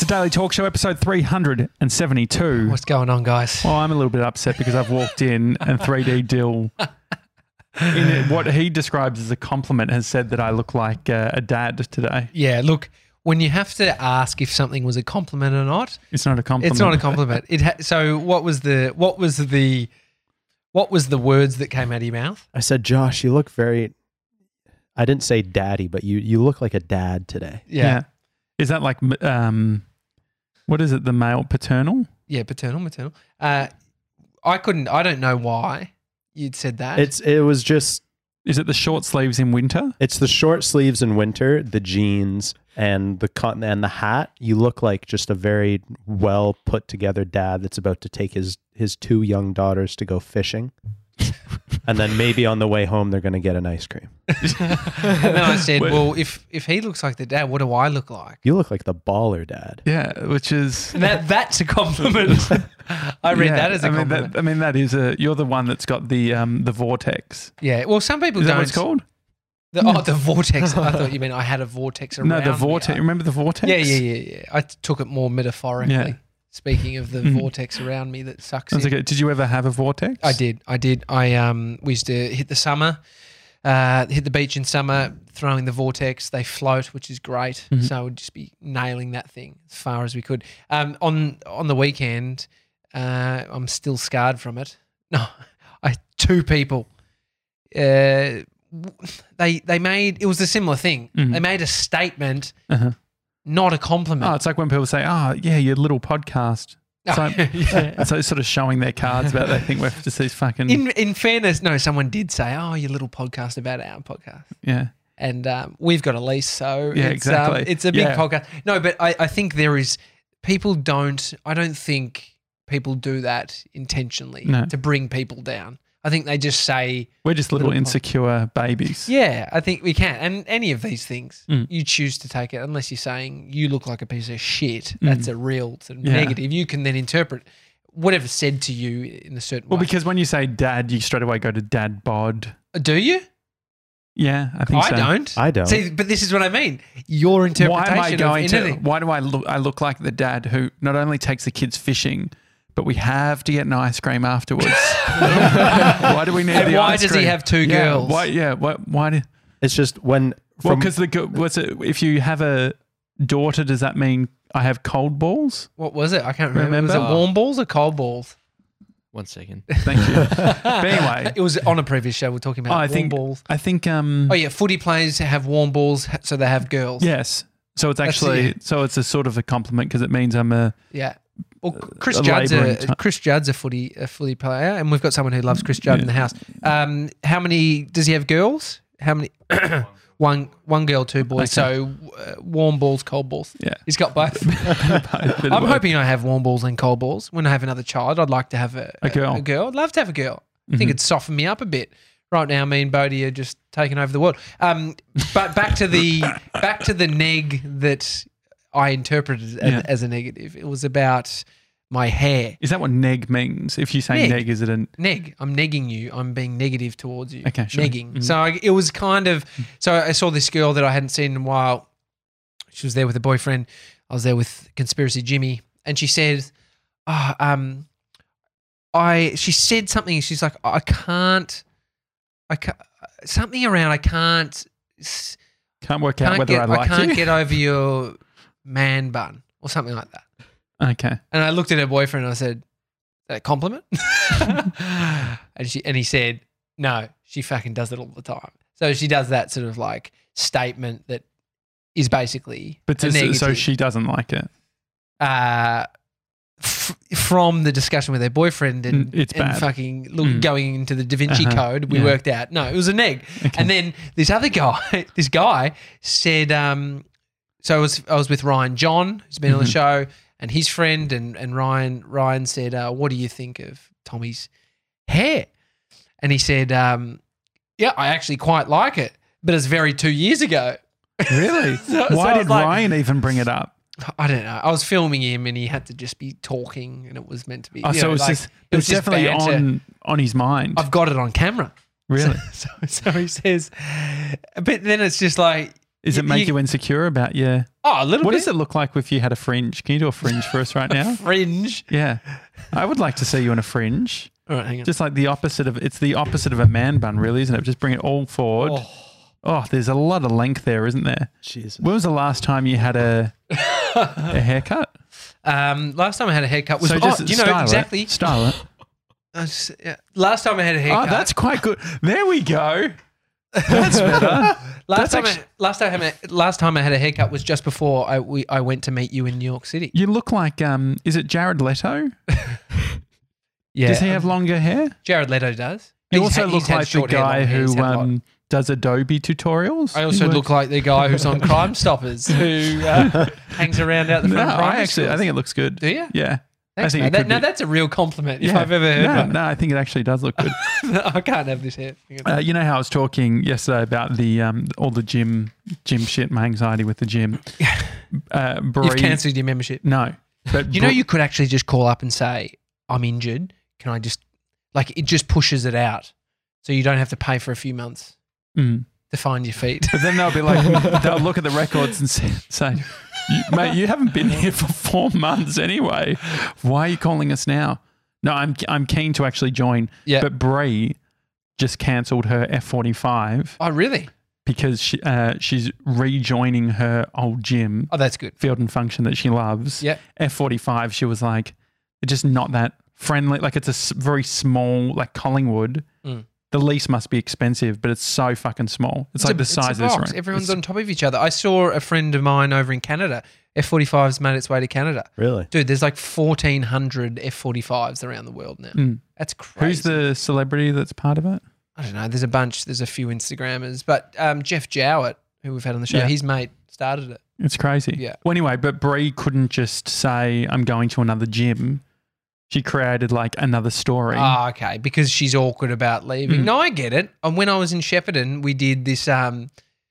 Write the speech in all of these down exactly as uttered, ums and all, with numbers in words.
It's a Daily Talk Show, episode three hundred seventy-two. What's going on, guys? Well, I'm a little bit upset because I've walked in and three D Dill, in it, what he describes as a compliment, has said that I look like uh, a dad today. Yeah, look, when you have to ask if something was a compliment or not, It's not a compliment. it's not a compliment. It ha- so what was the what was the what was the words that came out of your mouth? I said, Josh, you look very, I didn't say daddy, but you, you look like a dad today. Yeah. Yeah, Is that like, um, what is it, the male paternal? yeah, paternal, maternal. Uh, I couldn't. I don't know why you'd said that. It's It was just, Is it the short sleeves in winter? it's the short sleeves in winter, the jeans, and the cotton and the hat. You look like just a very well put together dad that's about to take his, his two young daughters to go fishing. And then maybe on the way home, they're going to get an ice cream. and then I said, Wait. well, if if he looks like the dad, what do I look like? You look like the baller dad. Yeah, which is... And that that's a compliment. I read Yeah, that as a I mean, compliment. that, I mean, that is a... You're the one that's got the um the vortex. yeah. Well, some people Is that don't. what it's called? The, oh, the vortex. I thought you meant I had a vortex around No, the me. vortex. Remember the vortex? Yeah, yeah, yeah, yeah. I t- took it more metaphorically. Yeah. Speaking of the Mm. vortex around me that sucks That's in. okay. Did you ever have a vortex? I did. I did. I um we used to hit the summer, uh, hit the beach in summer, throwing the vortex. They float, which is great. Mhm. So I would just be nailing that thing as far as we could. Um, on on the weekend, uh, I'm still scarred from it. No, I two people. Uh, they they made it was a similar thing. Mhm. They made a statement, Uh-huh. not a compliment. Oh, it's like when people say, "Oh, yeah, your little podcast." So, yeah. so sort of showing their cards about they think we're just these fucking In in fairness, no, someone did say, "Oh, your little podcast about our podcast," yeah. and um, we've got a lease, so Yeah, it's, exactly. Um, it's a big Yeah. podcast. No, but I, I think there is people don't. I don't think people do that intentionally No. to bring people down. I think they just say, We're just little, Little pod- insecure babies. "Yeah, I think we can." And any of these things, Mm. you choose to take it, unless you're saying you look like a piece of shit. That's a real sort of Mm. Yeah. negative. You can then interpret whatever's said to you in a certain Well, way. because when you say dad, you straight away go to dad bod. Do you? Yeah, I think I so. don't. I don't. See, but this is what I mean. Your Why interpretation am I going of to? anything. Why do I look? I look like the dad who not only takes the kids fishing, but we have to get an ice cream afterwards. Why do we need And the why ice does he cream? have two Yeah, girls? Why? Yeah. Why? Why do? It's just when, Well, from, because the girl- what's it? If you have a daughter, does that mean I have cold balls? What was it? I can't remember. Remember? Was it warm balls or cold balls? One second. Thank you. but anyway, It was on a previous show. We're talking about Oh, I warm think- balls. I think um Oh yeah, footy players have warm balls, so they have girls. yes. So it's That's actually it. so it's a sort of a compliment because it means I'm a Yeah. Well, Chris a Judd's labouring a ti- Chris Judd's a footy a footy player, and we've got someone who loves Chris Judd in the house. Um, how many does he have girls? How many? one one girl, two boys. Okay. So uh, warm balls, cold balls. yeah. He's got both. Bit of I'm both. hoping I have warm balls and cold balls. When I have another child, I'd like to have a, A girl. A girl. I'd love to have a girl. I think Mhm. it'd soften me up a bit. Right now, me and Bodie are just taking over the world. Um, but back to the back to the neg that I interpreted as, Yeah. as a negative. It was about my hair. Is that what neg means? If you say Neg. neg, is it an Neg. I'm negging you. I'm being negative towards you. Okay, sure. Negging. Mhm. So I, it was kind of. So I saw this girl that I hadn't seen in a while. She was there with a boyfriend. I was there with Conspiracy Jimmy, and she said, oh, um, I. She said something. She's like, I can't. I can't. Something around. I can't. s- can't work out Can't whether get, I like can't you? get over your man bun or something like that. Okay. And I looked at her boyfriend and I said, "Is that a compliment?" and she and he said, "No, she fucking does it all the time." So she does that sort of like statement that is basically But a so, so negative. she doesn't like it. uh, f- from the discussion with her boyfriend and, Mm, it's and bad. fucking look, Mm. going into the Da Vinci Uh-huh. Code, we Yeah. worked out no, it was a neg. Okay. And then this other guy, this guy said, um, so I was I was with Ryan John, who's been on the Mhm. show, and his friend, and and Ryan Ryan said, uh, "What do you think of Tommy's hair?" And he said, um, "Yeah, I actually quite like it, but it's very two years ago." Really? So- so Why I did was like- Ryan even bring it up? I don't know. I was filming him, and he had to just be talking, and it was meant to be. Oh, you so know, it was like, just it was just definitely banter. on on his mind. I've got it on camera. Really? So, so he says, but then it's just like, Does it You- make you- you insecure about your? Oh, a little What bit. does it look like if you had a fringe? Can you do a fringe for us right now? Fringe. Yeah, I would like to see you in a fringe. All right, hang on. Just like the opposite of it's the opposite of a man bun, really, isn't it? Just bring it all forward. Oh, Oh. there's a lot of length there, isn't there? Jesus. When was the last time you had a a haircut? Um, last time I had a haircut was so oh, just do you know style exactly. It. Style it. I just- yeah. Last time I had a Oh, haircut. that's quite good. There we go. That's better. last that's time. actu- I, last time. I, last time I had a haircut was just before I we, I went to meet you in New York City. You look like um. Is it Jared Leto? Yeah. Does he have longer hair? Jared Leto does. You He's also had- look he's had like the short hair, long guy hair. He's who had a lot. um does Adobe tutorials. I He also works- look like the guy who's on Crime Stoppers who uh, hangs around out the No, front. of I primary actually I schools. think it looks good. Do you? Yeah. Thanks, I think man. it That, could now be- that's a real compliment if Yeah. I've ever heard no, one. no, I think it actually does look good. I can't have this hair. Uh, you know how I was talking yesterday about the um, all the gym gym shit, my anxiety with the gym. Uh, Bree, You've cancelled your membership. No, but You know, Br- you could actually just call up and say, I'm injured. Can I just, like, it just pushes it out. So you don't have to pay for a few months Mm. to find your feet. But then they'll be like, they'll look at the records and say, say you, mate, you haven't been here for four months anyway. Why are you calling us now? No, I'm I'm keen to actually join. Yeah. But Bree just cancelled her F forty-five Oh, really? because she uh, she's rejoining her old gym, Oh, that's good. Field and Function that she loves. Yeah. F forty-five, she was like, it's just not that friendly. Like it's a s- very small, like Collingwood. Mm. The lease must be expensive, but it's so fucking small. It's, like a, the size it's a of this box. room. Everyone's It's- on top of each other. I saw a friend of mine over in Canada. F forty-five's made its way to Canada. Really? Dude, there's like fourteen hundred F forty-fives around the world now. Mm. That's crazy. Who's the celebrity that's part of it? I don't know. There's a bunch. There's a few Instagrammers. But um, Jeff Jowett, who we've had on the show, Yeah. his mate started it. It's crazy. Yeah. Well, anyway, but Bree couldn't just say, I'm going to another gym. She created like another story. Oh, okay. Because she's awkward about leaving. Mm. No, I get it. And when I was in Shepparton, we did this. Um,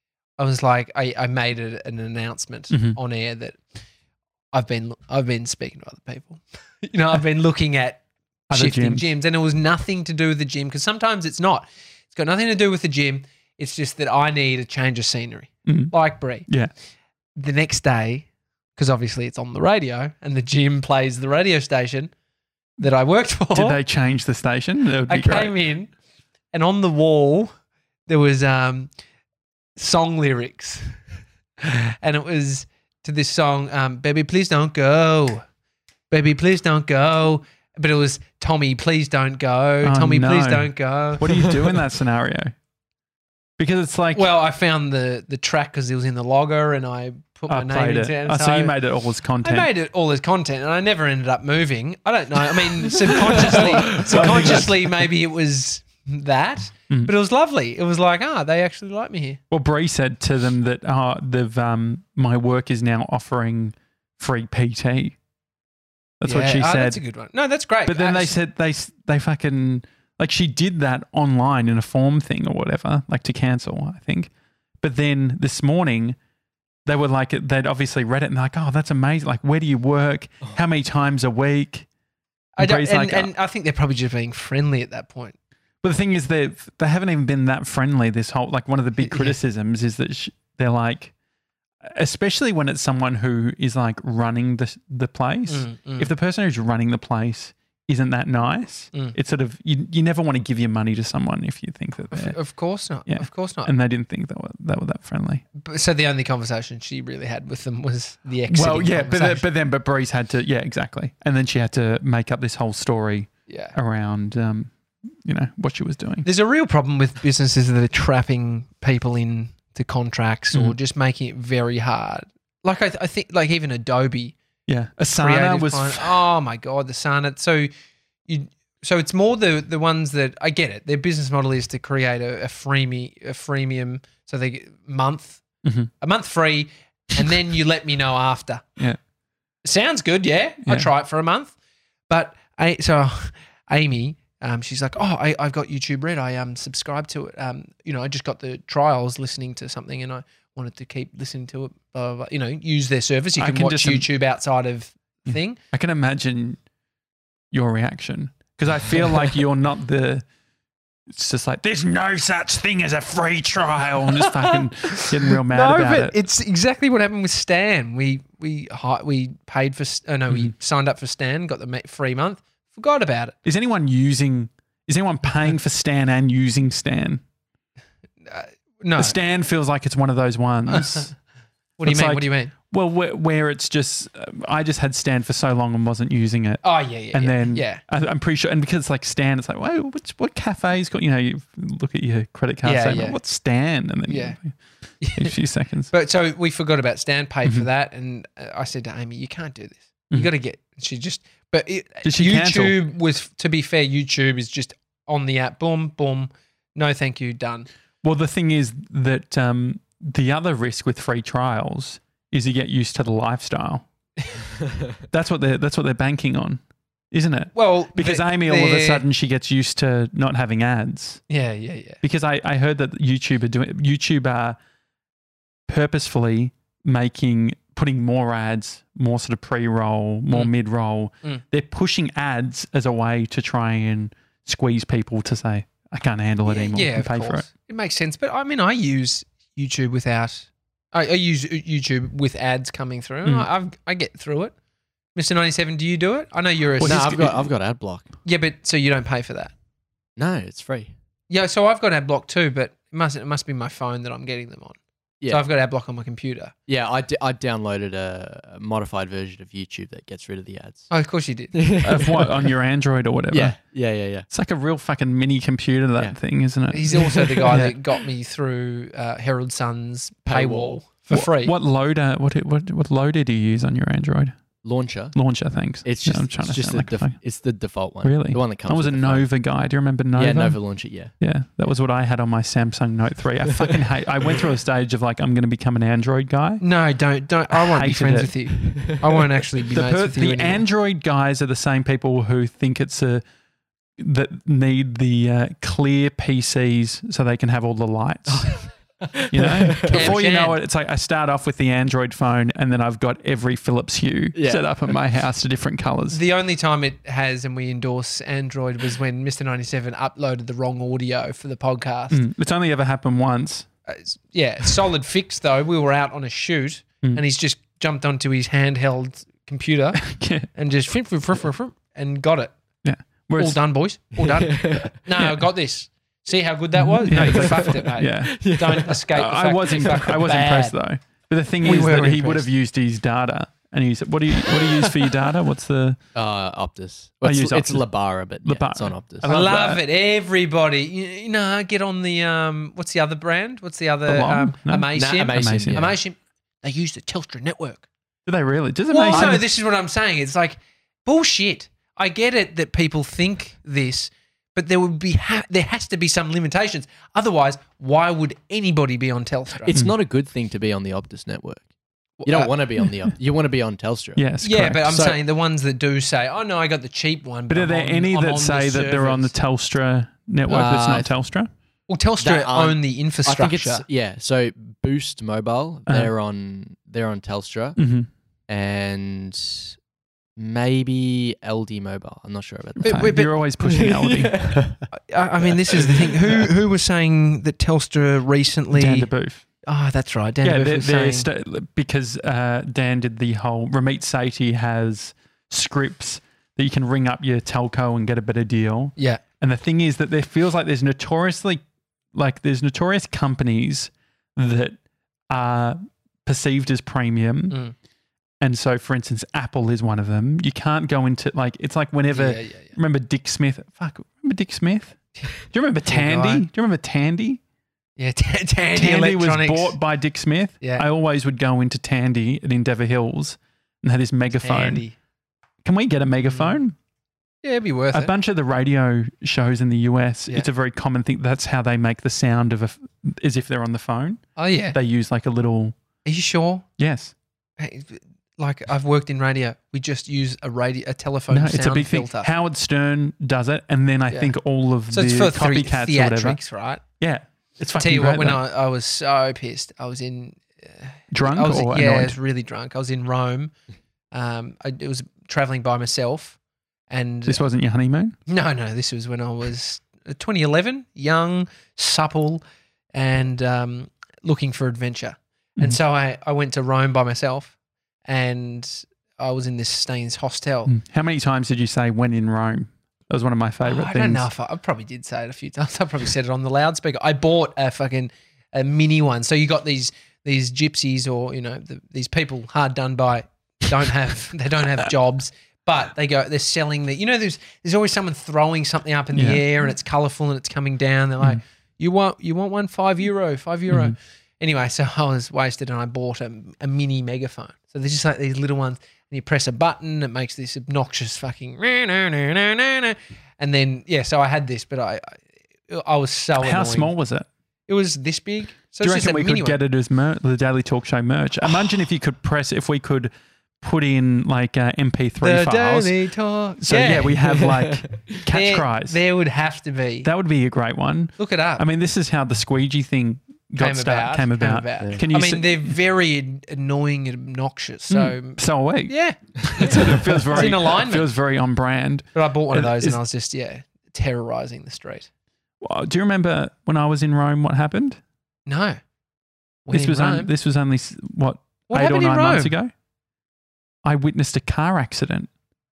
I was like, I, I made a, an announcement Mhm. on air that I've been I've been speaking to other people. you know, I've been looking at Other shifting gyms. gyms, and it was nothing to do with the gym because sometimes it's not. It's got nothing to do with the gym. It's just that I need a change of scenery, Mhm. like Bree. Yeah. The next day, because obviously it's on the radio, and the gym plays the radio station that I worked for. Did they change the station? That would be I great. came in, and on the wall there was um, song lyrics, and it was to this song, um, "Baby, please don't go, baby, please don't go." But it was Tommy, please don't go, Oh, Tommy, please no. don't go. What do you do in that scenario? Because it's like, Well, I found the the track because it was in the logger, and I put my I name played into it. it. Oh, so you made it all as I content. made it all as content, and I never ended up moving. I don't know. I mean, subconsciously, subconsciously, maybe it was that, Mm. but it was lovely. It was like, ah, they actually like me here. Well, Bree said to them that oh, they've um, my work is now offering free P T. That's what Yeah. she Oh, said. That's a good one. No, that's great. But then Uh, they said they they fucking like she did that online in a form thing or whatever, like to cancel, I think. But then this morning they were like they'd obviously read it and they're like, oh, that's amazing. Like, where do you work? How many times a week? I don't, Bree's and, like, and I think they're probably just being friendly at that point. But the thing is, they they haven't even been that friendly. This whole like one of the big Yeah. criticisms is that sh- they're like, especially when it's someone who is like running the the place. Mm, mm. If the person who's running the place isn't that nice, Mm. it's sort of you, you never want to give your money to someone if you think that Of, they're of course not. Yeah. Of course not. and they didn't think that were that were that friendly. But- so the only conversation she really had with them was the exiting Well, yeah, but then, conversation. but then but Breeze had to yeah exactly, and then she had to make up this whole story yeah. around um you know what she was doing. There's a real problem with businesses that are trapping people into contracts or Mhm. just making it very hard. Like I, th- I think, like even Adobe, Yeah, Asana creative was client- oh my god, the Asana. So you, so it's more the the ones that I get it. Their business model is to create a, a freemie, a freemium, so they get month, Mhm. a month free, and then you let me know after. Yeah. Sounds good. Yeah, Yeah. I try it for a month, but I so Amy. Um, she's like, oh, I, I've got YouTube Red. I um subscribe to it. Um, you know, I just got the trials listening to something, and I wanted to keep listening to it. Blah, blah, blah. You know, use their service. You I can, can watch just im- YouTube outside of Yeah. thing. I can imagine your reaction because I feel like you're not the it's just like there's no such thing as a free trial. I'm just fucking getting real mad No, about but it. it's exactly what happened with Stan. We we hi- we paid for. Oh no, we signed up for Stan, got the ma- free month, forgot about it. Is anyone using? Is anyone paying for Stan and using Stan? Uh, no. The Stan feels like it's one of those ones. What do you It's mean? like- what do you mean? Well, where, where it's just, um, I just had Stan for so long and wasn't using it. Oh yeah, yeah. And yeah, then yeah, I, I'm pretty sure, and because it's like Stan, it's like, whoa, what's, what cafe's got, you know, you look at your credit card Yeah, statement, yeah. what's Stan? And then Yeah. in a few seconds. But so we forgot about Stan, paid for Mhm. that, and uh, I said to Amy, "You can't do this. Mhm. You got to get." She just, but it, Did she cancel? YouTube was, to be fair, YouTube is just on the app. Boom, boom. No, thank you. Done. Well, the thing is that um, the other risk with free trials is you get used to the lifestyle. That's what they're, that's what they're banking on, isn't it? Well, Because the- Amy, all of a the- sudden, she gets used to not having ads. yeah, yeah, yeah. Because I, I heard that YouTube are doing YouTube are purposefully making putting more ads, more sort of pre-roll, more Mm. mid-roll. Mm. They're pushing ads as a way to try and squeeze people to say, I can't handle it Yeah, anymore yeah, and of pay course. for it. It makes sense, but I mean, I use YouTube without. I, I use YouTube with ads coming through. Mm. I, I've, I get through it. Mister ninety-seven, do you do it? I know you're a. Well, no, he's I've g- got I've got ad block. Yeah, but so you don't pay for that. No, it's free. Yeah, so I've got ad block too, but it must it must be my phone that I'm getting them on. Yeah, So I've got ad block on my computer. yeah. I, d- I downloaded a modified version of YouTube that gets rid of the ads. Oh, of course you did. Of what, on your Android or whatever? Yeah, yeah, yeah, yeah. It's like a real fucking mini computer, that Yeah. thing, isn't it? He's also the guy Yeah. that got me through uh, Herald Sun's paywall, Paywall. for What- free. What loader, what, what, what loader do you use on your Android? Launcher. Launcher, thanks. It's Yeah, just I'm trying it's to just sound the like a def- fuck- it's the default one. Really? The one that comes. I was a with the phone. Nova guy. Do you remember Nova? Yeah, Nova Launcher. Yeah. Yeah, that was what I had on my Samsung Note three. I fucking hate. I went through a stage of like, I'm going to become an Android guy. no, don't don't. I won't be Hated friends it. with you. I won't actually be The, mates per- with you the anymore. Android guys are the same people who think it's a that need the uh, clear P Cs so they can have all the lights. You know, before you know Shan. it, it's like I start off with the Android phone and then I've got every Philips Hue Yeah. set up at my house to different colors. The only time it has, and we endorse Android, was when Mister ninety-seven uploaded the wrong audio for the podcast. Mm, it's only ever happened once. Uh, yeah, solid fix though. We were out on a shoot, Mm. and he's just jumped onto his handheld computer Yeah. and just frim, frim, frim, frim, frim, and got it. Yeah. All Whereas, done, boys. All done. No, I got this. See how good that was? No, you fucked it, mate. yeah. Don't escape the I fact was that you imp- fucked I it was bad. impressed though. But the thing We is were that he would impressed. have used his data, and he said, "What do you what do you use for your data? What's the Uh, Optus. I Well, it's, use it's Optus. Labara, but yeah, Labara. it's on Optus. I I love love, that. it. Everybody, you, you know, get on the um. What's the other brand? What's the other Belong? um? No. Amasim. Nah, Amasim, Amasim. yeah. Amasim. They use the Telstra network. do they really? Does it Well, make no, sense? this is what I'm saying. It's like bullshit. I get it that people think this, but there would be ha- there has to be some limitations. Otherwise, why would anybody be on Telstra? It's not a good thing to be on the Optus network. You don't Uh, want to be on the. Op- You want to be on Telstra. Yes, yeah, correct. but I'm So- saying the ones that do say, "Oh no, I got the cheap one." But are I'm there on- any I'm that on say the that they're on the servers." Telstra network that's Uh, not Telstra? Well, Telstra That aren't- own the I infrastructure. think it's yeah. So Boost Mobile, Uh-huh. they're on they're on Telstra, Mm-hmm. and maybe L D Mobile. I'm not sure about that. But- but- You're always pushing L D. I, I mean, this is the thing. Who who was saying that Telstra recently? Dan DeBoof. Oh, that's right. Dan Yeah, DeBoof they're, was they're saying. st- because uh, Dan did the whole Ramit Sethi has scripts that you can ring up your telco and get a better deal. yeah, And the thing is that there feels like there's notoriously, like there's notorious companies that are perceived as premium. Mm. And so, for instance, Apple is one of them. You can't go into like, it's like whenever, yeah, yeah, yeah. remember Dick Smith? Fuck, remember Dick Smith? Do you remember Tandy? guy. Do you remember Tandy? Yeah, T- Tandy, Tandy was Electronics. bought by Dick Smith. Yeah. I always would go into Tandy at Endeavour Hills and had this megaphone. Tandy. Can we get a megaphone? Yeah, it'd be worth A it. bunch of the radio shows in the U S, Yeah. it's a very common thing. That's how they make the sound of a, f- as if they're on the phone. Oh yeah. They use like a little, Are you sure? yes. Hey, like I've worked in radio. We just use a radio, a telephone No, sound it's a big filter. thing. Howard Stern does it. And then I Yeah. think all of So the it's for three copycats or whatever. theatrics, right? Yeah. It's I fucking tell you great, what, when though. I, I was so pissed, I was in Drunk I was, or yeah, I annoyed? was really drunk. I was in Rome. Um, I it was traveling by myself, and This wasn't your honeymoon? no, no, this was when I was uh, twenty eleven, young, supple, and um, looking for adventure. Mhm. And so I, I went to Rome by myself, and I was in this staying in this hostel. Mm. How many times did you say "when in Rome"? That was one of my Oh, favorite I things. don't know if I, I probably did say it a few times. I probably said it on the loudspeaker. I bought a fucking a mini one. So you got these these gypsies or you know the, these people hard done by don't have they don't have jobs, but they go they're selling the you know there's there's always someone throwing something up in the Yeah. air and it's colourful and it's coming down. They're like, Mm. you want you want one five euro five euro. Mhm. Anyway, so I was wasted and I bought a, a mini megaphone. So there's just like these little ones. And you press a button, it makes this obnoxious fucking, and then yeah. So I had this, but I, I, I was so. How annoying. small was it? It was this big. So Do you it's just reckon a we mini could one. get it as mer- the Daily Talk Show merch? Imagine if you could press, if we could put in like uh, M P three The files. Daily Talk. So yeah. we have like catch there, cries. There would have to be. That would be a great one. Look it up. I mean, this is how the squeegee thing got came started, about. came about. Yeah. Can you I mean, see- they're very annoying and obnoxious. So Mm, so are we. yeah, So it feels very, in alignment. it feels very on brand. but I bought one of It those is- and I was just yeah terrorizing the street. Well, do you remember when I was in Rome? What happened? No, When this in was on, Rome- this was only s- what, What eight or happened in nine months Rome? ago. I witnessed a car accident.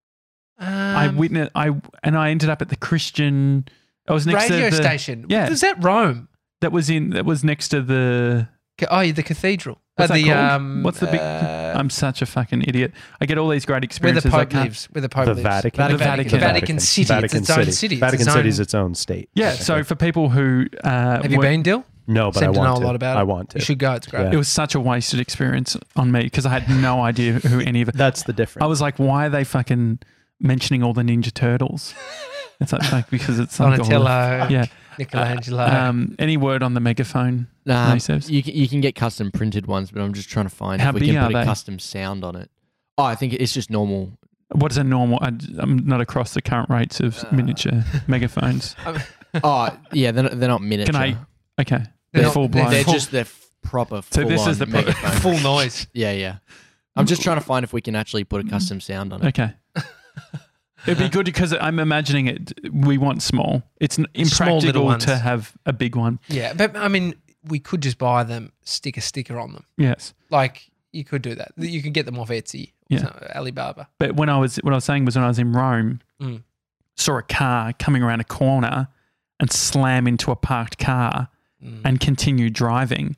I Um, witnessed. I and I ended up at the Christian. I was next radio to the, station. yeah. Was that Rome? that was in that was next to the. Ca- Oh, yeah, the cathedral. What's Uh, that the called? um, What's the big? uh, I'm such a fucking idiot. I get all these great where the experiences. I Pope can't- lives. Where the Pope The lives. Vatican. The Vatican. Vatican. Vatican City. Vatican it's its own City. city. It's Vatican its City is own- its own state. Yeah. So for people who uh, Have you were- been, Dill? No, but Seem I to want know a to. lot about I it. want to. You should go. It's great. Yeah. it was such a wasted experience on me because I had no idea who any of it. That's the difference. I was like, why are they fucking mentioning all the Ninja Turtles? It's like, like because it's like all the- Donatello, yeah. Michelangelo. Um, any word on the megaphone? Nah, Naysavs? you can, you can get custom printed ones, but I'm just trying to find How if we big can are put a they? custom sound on it. Oh, I think it's just normal. What is a normal? I, I'm not across the current rates of Uh, miniature megaphones. Oh, yeah, they're not, they're not miniature. Can I? Okay, They're they're not- full they're blown. They're full- just they're f- proper. So this full-on is the pro- megaphone. Full noise. Yeah, yeah. I'm just trying to find if we can actually put a custom sound on it. Okay. It'd be good because I'm imagining it. We want small. It's n- Small little impractical ones. to have a big one. Yeah, but I mean, we could just buy them, stick a sticker on them. Yes, Like you could do that. You could get them off Etsy, or Yeah. some- Alibaba. but when I was what I was saying was when I was in Rome, Mm. saw a car coming around a corner and slam into a parked car Mm. and continue driving,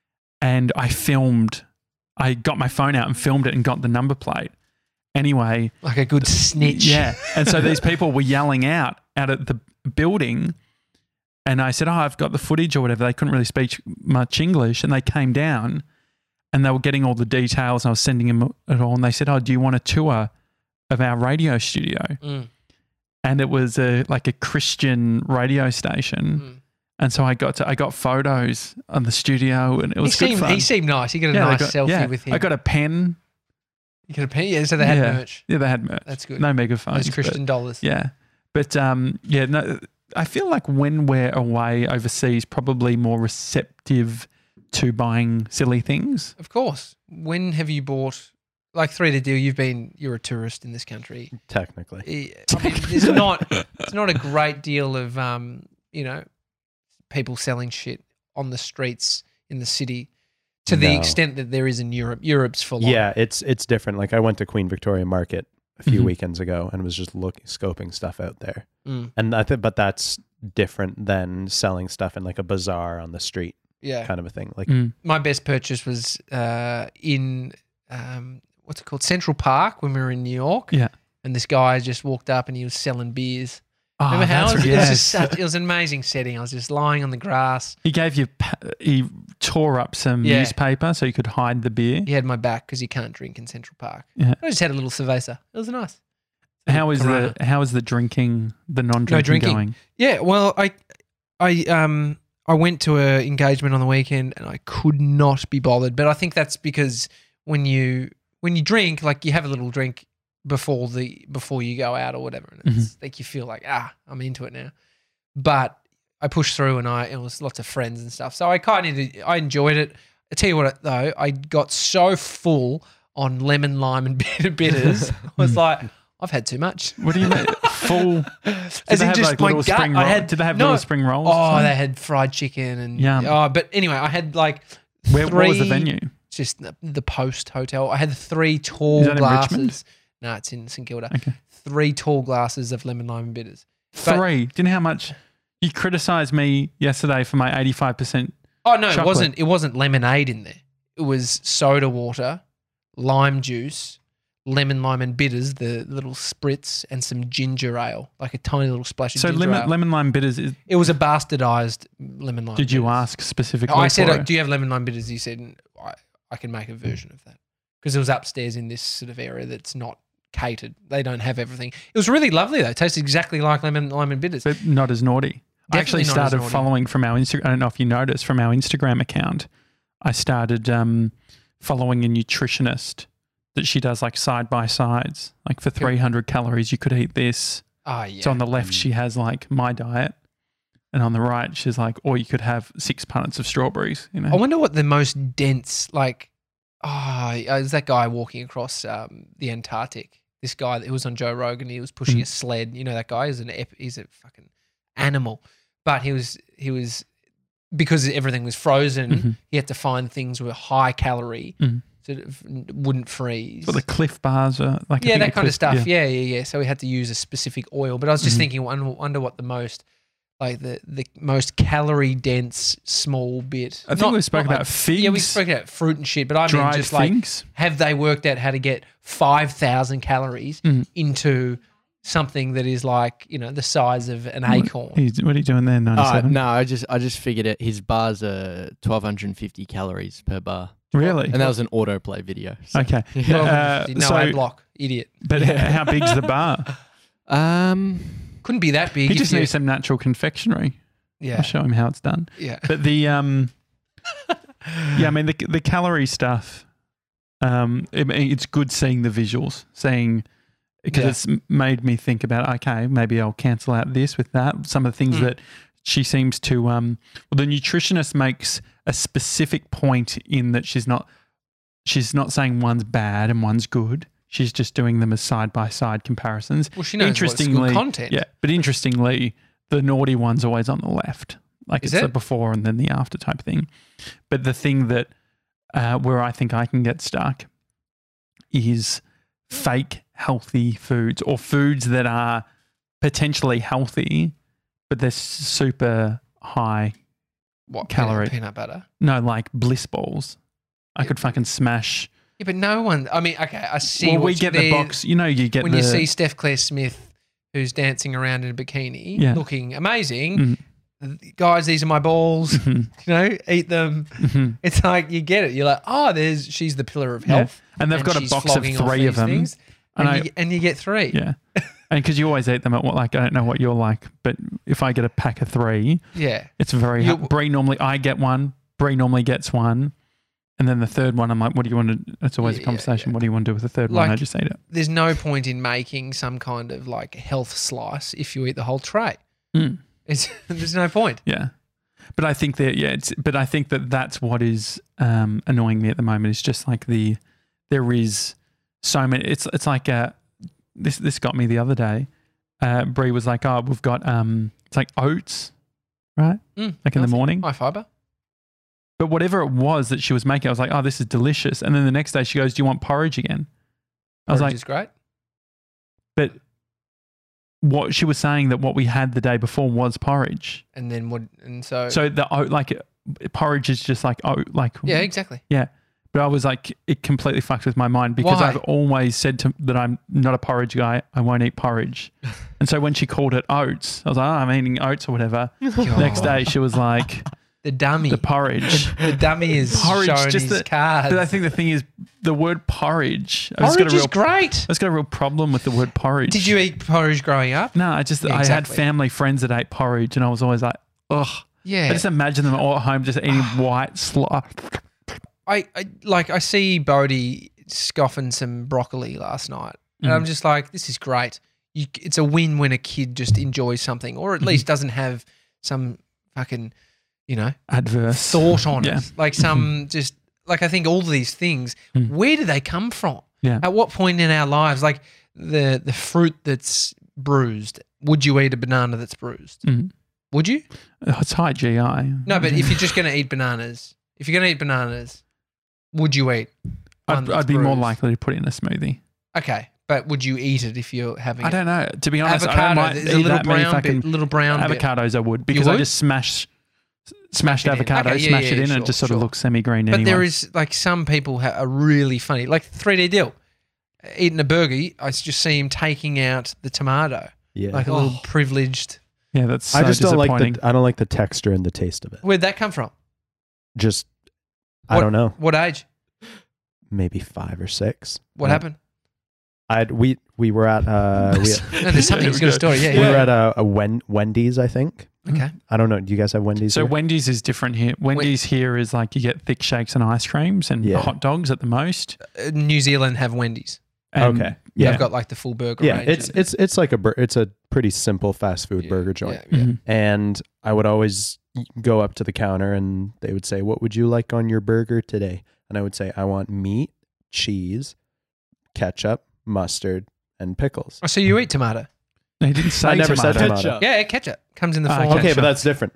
and I filmed. I got my phone out and filmed it and got the number plate. Anyway, Like a good snitch. yeah. And so these people were yelling out out at the building. And I said, oh, I've got the footage or whatever. They couldn't really speak much English. And they came down and they were getting all the details. And I was sending them it all. And they said, oh, do you want a tour of our radio studio? Mm. And it was a, like a Christian radio station. Mm. And so I got to, I got photos on the studio and it He was good seemed, fun. he seemed nice. You get a Yeah, they nice got- selfie yeah. with him. I got a pen. you got a pen. Yeah, so they had Yeah. merch. Yeah, they had merch. That's good. No megaphones. Those but- Christian dollars. Yeah. But um, yeah, no, I feel like when we're away overseas, probably more receptive to buying silly things. Of course. When have you bought? Like three to deal. You've been. You're a tourist in this country. Technically. I mean, there's not. It's not a great deal of um, you know, people selling shit on the streets in the city, to the No. extent that there is in Europe. Europe's full on. Yeah, it's it's different. Like I went to Queen Victoria Market a few Mhm. weekends ago and was just looking scoping stuff out there. Mm, And I think but that's different than selling stuff in like a bazaar on the street yeah. kind of a thing. Like Mm. My best purchase was uh, in um, what's it called, Central Park, when we were in New York. Yeah. And this guy just walked up and he was selling beers. Oh, Remember how that's it was, right. it was Yes. just such, it was an amazing setting. I was just lying on the grass. He gave you, pa- he tore up some Yeah. newspaper so you could hide the beer. He had my back because you can't drink in Central Park. Yeah. I just had a little cerveza. It was nice. How is Corona. the how is the drinking, the non-drinking drinking. going? Yeah, well, I, I, um, I went to a engagement on the weekend and I could not be bothered. But I think that's because when you when you drink, like you have a little drink before the before you go out or whatever, and it's like you feel like ah, I'm into it now. But I pushed through and I it was lots of friends and stuff, so I kind of I enjoyed it. I tell you what though, I got so full on lemon, lime, and bitter bitters. I was like, I've had too much. What do you mean? full. Did As they in have just like my little gut. spring I roll- had Did they have no, little spring rolls? Oh, they had fried chicken and Yum. oh, but anyway, I had like Where three, what was the venue? Just the, the Post Hotel. I had three tall Is that in Richmond? glasses. No, it's in St Kilda. Okay. Three tall glasses of lemon lime and bitters. But- Three. Do you know how much you criticised me yesterday for my eighty-five percent? Oh no, it Chocolate. wasn't. It wasn't lemonade in there. It was soda water, lime juice, lemon lime and bitters, the little spritz, and some ginger ale, like a tiny little splash of So ginger lemon, ale. lemon lime bitters. Is, It was a bastardized lemon lime. did you bitters. ask specifically? Oh, I said, for uh, it? "Do you have lemon lime bitters?" You said, "I, I can make a version of that," because it was upstairs in this sort of area that's not catered. They don't have everything. It was really lovely though. It tasted exactly like lemon lime and bitters. But not as naughty. I actually Definitely not as started naughty. following from our Instagram. I don't know if you noticed from our Instagram account. I started um, following a nutritionist that she does like side by sides. Like for three hundred calories, you could eat this. Oh yeah. So on the left, she has like my diet, and on the right, she's like, or you could have six punnets of strawberries. You know, I wonder what the most dense, like, oh, is that guy walking across um, the Antarctic? This guy that was on Joe Rogan, he was pushing Mm. a sled. You know that guy is an ep- he's a fucking animal, but he was he was because everything was frozen. Mhm. He had to find things with high calorie, Mhm. sort of wouldn't freeze. but the Cliff Bars are like I yeah, think that the kind of Cliff- stuff. yeah. Yeah. yeah, yeah, So he had to use a specific oil. But I was just Mhm. thinking, wonder, wonder what the most, like the the most calorie dense small bit. I think we spoke about like, figs. Yeah, we spoke about fruit and shit. But I mean, dried just like, figs. have they worked out how to get five thousand calories Mhm. into something that is like, you know, the size of an acorn? He's, what are you doing there? Uh, ninety-seven. no, I just I just figured it. His bars are twelve fifty calories per bar, Really? and that was an autoplay video. So. Okay. Yeah. Uh, no so- A block, idiot. But h- how big's the bar? Um, Couldn't be that big. He if just you- needs some natural confectionery. yeah, I'll show him how it's done. yeah. But the um, yeah, I mean the the calorie stuff. Um, it, it's good seeing the visuals, seeing because Yeah. it's m- made me think about okay, maybe I'll cancel out this with that. Some of the things Mm. that she seems to um, well, the nutritionist makes a specific point in that she's not she's not saying one's bad and one's good. She's just doing them as side by side comparisons. Well, she knows what's Interestingly, good content. Yeah, but interestingly, the naughty one's always on the left. Like Is it's the it? before and then the after type thing. But the thing that uh, where I think I can get stuck is fake healthy foods or foods that are potentially healthy, but they're super high. What Calorie. peanut, peanut butter? No, like bliss balls. I Yeah. could fucking smash. Yeah, but no one. I mean, okay, I see. well, what we you- get the there- box. You know, you get when the you see Steph Claire Smith, who's dancing around in a bikini, Yeah. looking amazing. Mhm. Guys, these are my balls. Mhm, You know, eat them. mhm. It's like you get it. You're like, oh, there's she's the pillar of Yeah. health, And they've got a she's box of flogging off three of these them. things, And and, I- you, and you get three. Yeah. And because you always eat them at what, like, I don't know what you're like, but if I get a pack of three, Yeah. it's very, You- hard. Brie normally, I get one, Brie normally gets one. And then the third one, I'm like, what do you want to, it's always Yeah, a yeah, conversation. yeah. What do you want to do with the third one? I Like- just eat it. There's no point in making some kind of like health slice if you eat the whole tray. Mm. It's, there's no point. Yeah. But I think that, yeah, it's, but I think that that's what is um, annoying me at the moment is just like the, there is so many, it's, it's like, uh, this, this got me the other day. Uh, Brie was like, oh, we've got, um, it's like oats, right? Mm, Like in the healthy. morning. High fiber. But whatever it was that she was making, I was like, oh, this is delicious. And then the next day she goes, do you want porridge again? I was Porridge like, is great. but what she was saying that what we had the day before was porridge. And then what? And so, So the oat, like porridge is just like oat, like yeah, exactly. yeah. But I was like, it completely fucked with my mind because Why? I've always said to, that I'm not a porridge guy. I won't eat porridge. And so when she called it oats, I was like, oh, I'm eating oats or whatever. Next day she was like, The dummy. the porridge. The dummy is Porridge, showing just his the- cards. But I think the thing is, the word porridge. I've just got porridge a is real, great. I've just got a real problem with the word porridge. Did you eat porridge growing up? No, I just Yeah, I had exactly. family friends that ate porridge, and I was always like, ugh. Yeah. I just imagine them all at home just eating white slop. I, I like I see Bodie scoffing some broccoli last night, and Mm. I'm just like, this is great. You, it's a win when a kid just enjoys something, or at Mm-hmm. least doesn't have some fucking, you know, Adverse thought on Yeah. it. Like some just like I think all of these things. Mm. Where do they come from? Yeah. At what point in our lives, like the the fruit that's bruised, would you eat a banana that's bruised? Mm. Would you? It's high G I. No, but if you're just going to eat bananas, if you're going to eat bananas, would you eat one I'd, that's I'd be more bruised? likely to put it in a smoothie. Okay, but would you eat it if you're having I it? don't know. To be honest, I don't Avocado, mind there's a eat little that many brown fucking bit, little brown bit. avocados. I would because I would? just smash smashed it in. avocado, Okay, yeah, smash yeah, it in, sure, and it just sort sure. of looks semi-green. But anyway. there is like some people ha- are really funny, like three D Deal. Eating a burger, I just see him taking out the tomato, Yeah. like a Oh. little privileged. yeah, that's so I just don't like disappointing. the I don't like the texture and the taste of it. Where'd that come from? Just I What- don't know. What age? Maybe five or six. What I- happened? I'd we we were at uh we, No, there's something. He's got a story. Yeah, we yeah. were at a, a Wen, Wendy's, I think. Okay. I don't know. Do you guys have Wendy's? So here? Wendy's is different here. Wendy's here is like you get thick shakes and ice creams and Yeah. hot dogs at the most. Uh, New Zealand have Wendy's. And Okay. Yeah. Yeah. They've got like the full burger yeah, range. it's and- it's it's like a bur- it's a pretty simple fast food yeah, burger joint. Yeah, yeah. Mhm. And I would always go up to the counter and they would say, "What would you like on your burger today?" And I would say, "I want meat, cheese, ketchup, mustard, and pickles." Oh, so you eat tomato? They didn't say I never said tomato. tomato. Yeah, ketchup comes in the Ah, form. okay, Okay, sure. but that's different.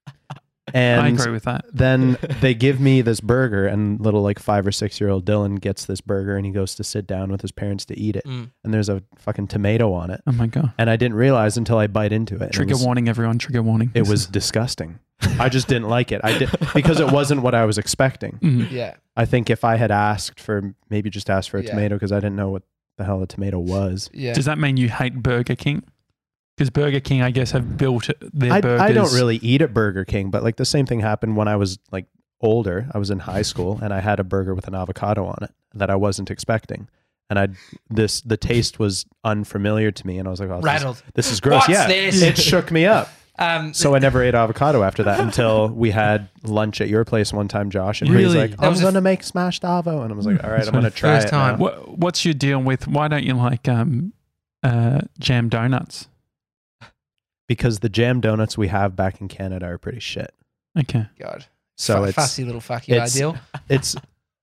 I And agree with that. then they give me this burger, and little like five or six year old Dylan gets this burger, and he goes to sit down with his parents to eat it, Mm. and there's a fucking tomato on it, Oh my god! and I didn't realize until I bite into it. and Trigger it was, warning, everyone! Trigger warning. It was disgusting. I just didn't like it. I did because it wasn't what I was expecting. Mhm. Yeah. I think if I had asked for maybe just asked for a Yeah. tomato because I didn't know what the hell a tomato was. Yeah. Does that mean you hate Burger King? Because Burger King, I guess, have built their I, burgers. I don't really eat at Burger King, but like the same thing happened when I was like older. I was in high school and I had a burger with an avocado on it that I wasn't expecting. And I this the taste was unfamiliar to me, and I was like, "Oh, this, Rattled. is, this is gross." What's yeah, this? it shook me up. Um, So I never ate avocado after that until we had lunch at your place one time, Josh, and he was Really? like, That "I'm was the gonna make smashed avo," and I was like, "All right, That's I'm gonna the try first it." time. now." What, what's your deal with? Why don't you like um, uh, jam donuts? Because the jam donuts we have back in Canada are pretty shit. Okay. God. So Fu- it's fussy little fuck you it's- ideal. it's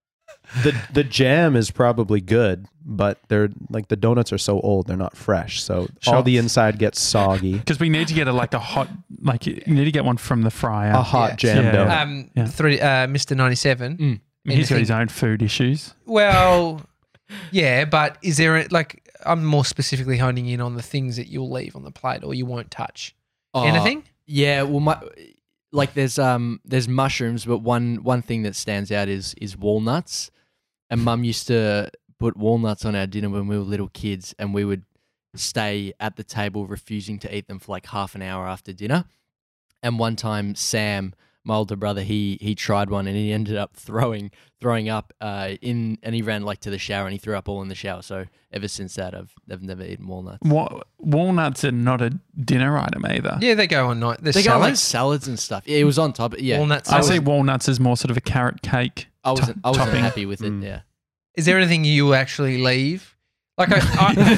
the the jam is probably good, but they're like the donuts are so old they're not fresh. So all Sure. the inside gets soggy. Because we need to get a like a hot like you need to get one from the fryer. A hot Yeah. jam Yeah. donut. Um, Yeah. three, uh, Mister ninety-seven. Mm. I mean, he's got anything- his own food issues. Well, yeah, but is there a, like I'm more specifically honing in on the things that you'll leave on the plate or you won't touch. Oh, Anything? Yeah, well, my, like there's um there's mushrooms, but one one thing that stands out is is walnuts. And Mum used to put walnuts on our dinner when we were little kids, and we would stay at the table refusing to eat them for like half an hour after dinner. And one time, Sam, my older brother, he he tried one and he ended up throwing throwing up uh, in, and he ran like to the shower and he threw up all in the shower. So ever since that, I've I've never eaten walnuts. Wa- walnuts are not a dinner item either. Yeah, they go on night. There's They got like salads. salads and stuff. Yeah, it was on top. Yeah, Walnuts. I salad. see walnuts as more sort of a carrot cake. I wasn't to- I wasn't topping. happy with it. Mm. Yeah. Is there anything you actually leave? Like I,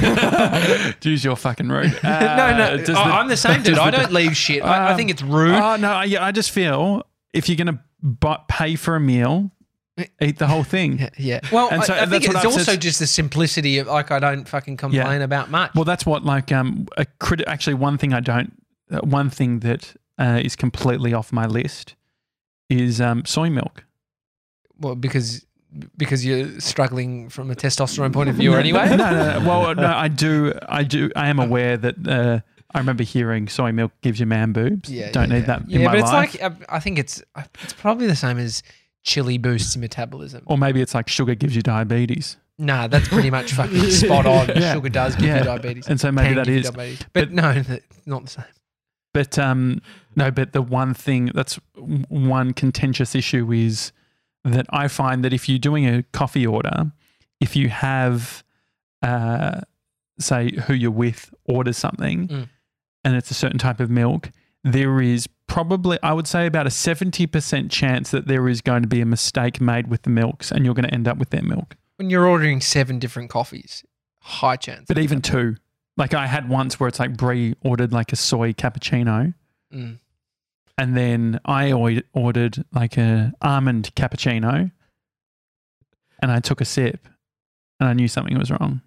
I Use your fucking rude. no, Uh, no, does I, the- I'm the same dude. does I the- don't leave shit. I, I Um, think it's rude. Oh no, I- yeah, I just feel if you're gonna bu- pay for a meal, eat the whole thing. yeah, yeah. Well, And so I, I think that's what it's I've also said- just the simplicity of like I don't fucking complain about much. Well, that's what like um a crit- actually one thing I don't uh, one thing that uh, is completely off my list is um soy milk. Well, because because you're struggling from a testosterone point of view, or anyway. No, no, no. Well, no, I do, I do, I am aware that. Uh, I remember hearing soy milk gives you man boobs. Yeah, Don't yeah, need yeah. that Yeah, in my but it's life. like uh, I think it's uh, it's probably the same as chili boosts your metabolism. Or maybe it's like sugar gives you diabetes. Nah, that's pretty much fucking spot on. Yeah. Sugar does give Yeah. you diabetes. And so maybe Can that give you is. diabetes. But, but- no, th- not the same. But um, no, but the one thing that's w- one contentious issue is that I find that if you're doing a coffee order, if you have, uh, say, who you're with orders something Mm. and it's a certain type of milk, there is probably, I would say, about a seventy percent chance that there is going to be a mistake made with the milks and you're going to end up with their milk. When you're ordering seven different coffees, high chance. But even two. Like I had once where it's like Brie ordered like a soy cappuccino. Mm. And then I oi- ordered like a almond cappuccino, and I took a sip, and I knew something was wrong.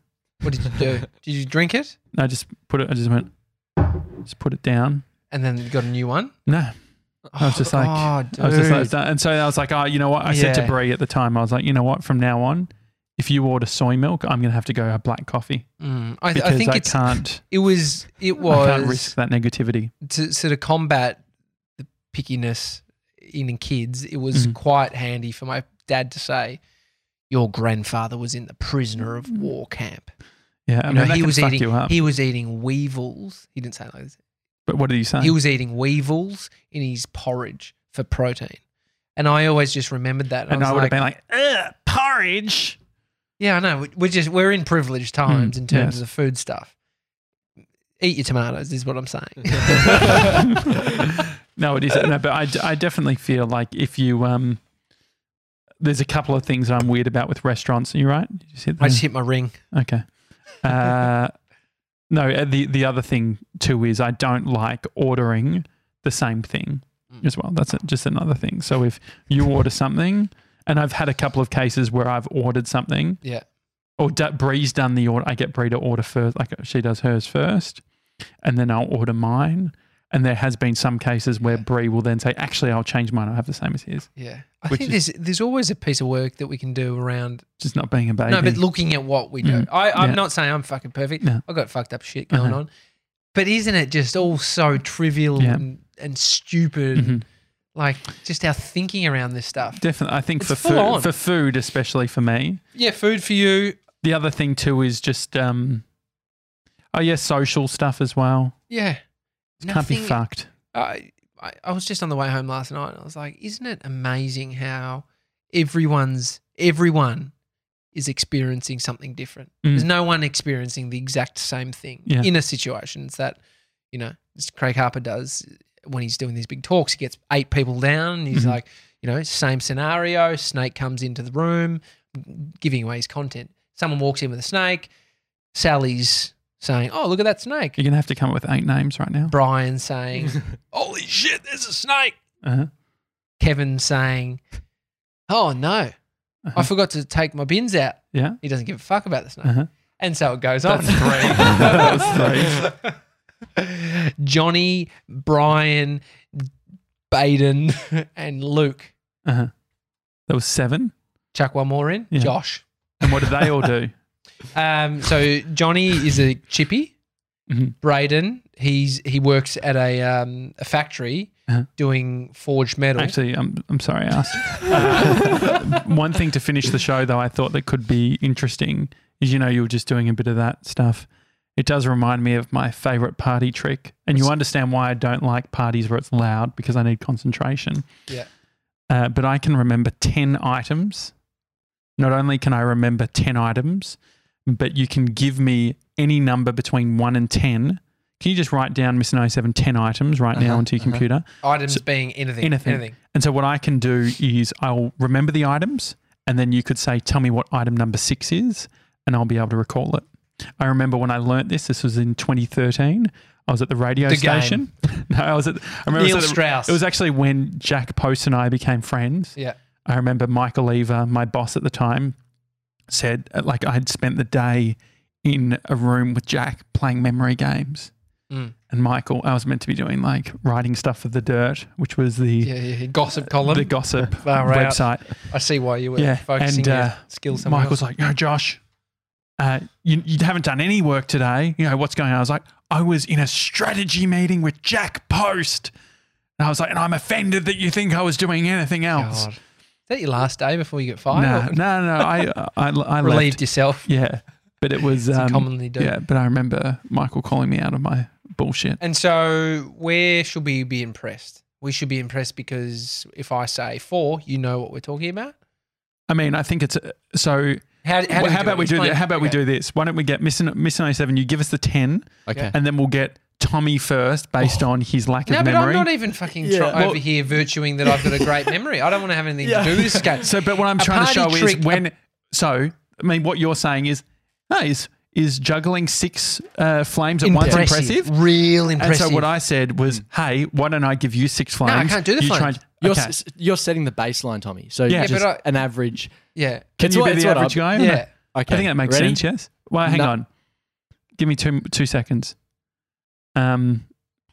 What did you do? Did you drink it I just put it. I just went. Just put it down. and then you got a new one? No, I was just like, oh, I was just like, dude. and so I was like, oh, you know what? I said to Yeah. Brie at the time, I was like, you know what? From now on, if you order soy milk, I'm gonna have to go a black coffee Mm, I, because I think I it's can't. it was it I can't was risk that negativity. to sort of combat the pickiness in kids. It was Mhm. quite handy for my dad to say, "Your grandfather was in the prisoner of war camp." Yeah, I You mean, know, that he can was fuck eating you up. he was eating weevils. He didn't say it like this. But what did you say? He was eating weevils in his porridge for protein. And I always just remembered that. and I, I was would have like, been like, ugh, porridge. yeah, I know. We- We're just we're in privileged times Mm, in terms yes. of food stuff. Eat your tomatoes is what I'm saying. No, it isn't. No, but I, I definitely feel like if you um, there's a couple of things I'm weird about with restaurants. Are you right? Did you see I just hit my ring. Okay. Uh, no, uh, the the other thing too is I don't like ordering the same thing Mm. as well. That's a- just another thing. So if you order something, and I've had a couple of cases where I've ordered something, Yeah. or D- Bree's done the order. I get Bree to order first, like she does hers first, and then I'll order mine. And there has been some cases where Yeah. Bree will then say, "Actually, I'll change mine. I'll have the same as his." Yeah. I Which think is- there's there's always a piece of work that we can do around Just not being a baby. No, but looking at what we do. Mm. I, I'm Yeah. not saying I'm fucking perfect. No. I've got fucked up shit going Uh-huh. on. But isn't it just all so trivial Yeah. and, and stupid? Mhm. Like just our thinking around this stuff. Definitely, I think It's for full food, on. for food, especially for me. Yeah, food for you. The other thing too is just, um, oh yeah, social stuff as well. Yeah. Can't be Nothing- fucked. I, I I was just on the way home last night and I was like, isn't it amazing how everyone's everyone is experiencing something different? Mm. There's no one experiencing the exact same thing Yeah. in a situation. It's that, you know, as Craig Harper does when he's doing these big talks. He gets eight people down and he's Mhm. like, you know, same scenario. Snake comes into the room, giving away his content. Someone walks in with a snake. Sally's saying, "Oh, look at that snake." You're gonna have to come up with eight names right now. Brian saying, "Holy shit, there's a snake." Uh-huh. Kevin saying, "Oh no, I Uh-huh. forgot to take my bins out." Yeah. He doesn't give a fuck about the snake. Uh-huh. And so it goes on. That's three. That was three. Johnny, Brian, Baden, and Luke. Uh-huh. That was seven. Chuck one more in. Yeah. Josh. And what did they all do? Um, so Johnny is a chippy. Mhm. Braden, he's he works at a um, a factory Uh-huh. doing forged metal. Actually, I'm I'm sorry I asked. Uh, one thing to finish the show though, I thought that could be interesting is you know you were just doing a bit of that stuff. It does remind me of my favorite party trick, and you understand why I don't like parties where it's loud because I need concentration. Yeah. Uh, but I can remember ten items. Not only can I remember ten items, but you can give me any number between one and ten. Can you just write down, Mister ninety-seven, ten items right now Uh-huh, onto your uh-huh. computer? Items So- being anything. anything. Anything. And so what I can do is I'll remember the items and then you could say, tell me what item number six is and I'll be able to recall it. I remember when I learnt this, this was in twenty thirteen. I was at the radio The station. No, I was at, I remember Neil it was, at the- Strauss. it was actually when Jack Post and I became friends. Yeah. I remember Michael Eva, my boss at the time, said uh, like I had spent the day in a room with Jack playing memory games. Mm. And Michael, I was meant to be doing like writing stuff for The Dirt, which was the Yeah, yeah, yeah. Gossip column. the gossip Far out. website. I see why you were Yeah, focusing and, your uh, skills somewhere Michael's else. like, no, Josh, uh, you, you haven't done any work today. You know, what's going on? I was like, I was in a strategy meeting with Jack Post. And I was like, and I'm offended that you think I was doing anything else. God. Is that your last day before you get fired? No, Or no, no. I, I, I relieved left. yourself. Yeah. But it was, As you um, commonly do. yeah, but I remember Michael calling me out of my bullshit. And so where should we be impressed? We should be impressed because if I say four, you know what we're talking about? I mean, I think it's, uh, so How, how, do well, we how do about it? we do Explain- that? How about we okay. do this? Why don't we get Mister ninety-seven, you give us the ten Okay. and then we'll get Tommy first based on his lack No, of but memory. I'm not even fucking Yeah. try- Well- over here virtuing that I've got a great memory. I don't want to have anything Yeah. to do with this game. So, but what I'm A trying to show party is trick- when. So, I mean, what you're saying is, hey, is is juggling six uh, flames at once impressive? Real And impressive. so what I said was, hey, why don't I give you six flames? No, I can't do the you flames. Try, You're, okay. s- you're setting the baseline, Tommy. So Yeah, just but I- an average. yeah. Can It's you what- be it's the what average guy? I'm- or no? Yeah. Okay. I think that makes Ready? sense. Yes. Well, hang No. on. Give me two two seconds. Um,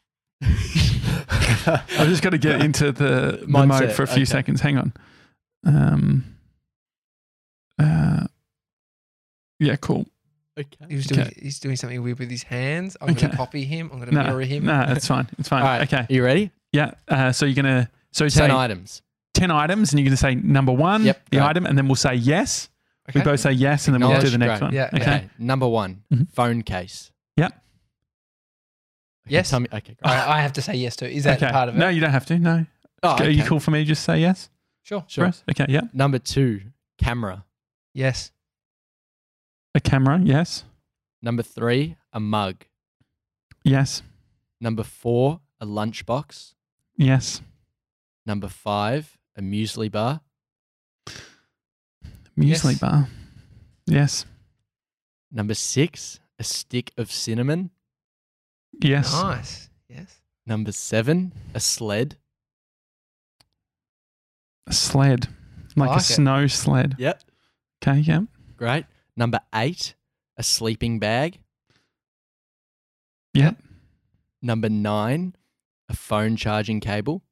I've just got to get into the, the Mindset, mode for a few okay. seconds. Hang on. Um, uh, yeah, cool. Okay. He was doing, Okay. He's doing something weird with his hands. I'm Okay. going to copy him. I'm going to No, mirror him. no, it's fine. It's fine. All right. Okay. Are you ready? Yeah. Uh, so you're gonna so Ten say items. ten items, and you're gonna say number one, Yep, the right. item, and then we'll say yes. Okay. We both say yes, and then we'll do the next Great. one. Yeah, okay. yeah. Okay. Number one, Mhm. phone case. Yep. Okay, Yes. Tell me. Okay. Great. I, I have to say yes to it. Is that Okay. part of it? No, you don't have to. No. Oh, Are you okay. cool for me to just say yes? Sure. Sure. For us? Okay. Yeah. Number two, camera. Yes. A camera. Yes. Number three, a mug. Yes. Number four, a lunchbox. Yes. Number five, a muesli bar. Muesli Yes. bar. Yes. Number six, a stick of cinnamon. Yes. Nice. Yes. Number seven, a sled. A sled. Like I a like it. snow sled. Yep. Okay. Yeah. Great. Number eight, a sleeping bag. Yeah. Number nine, a phone charging cable.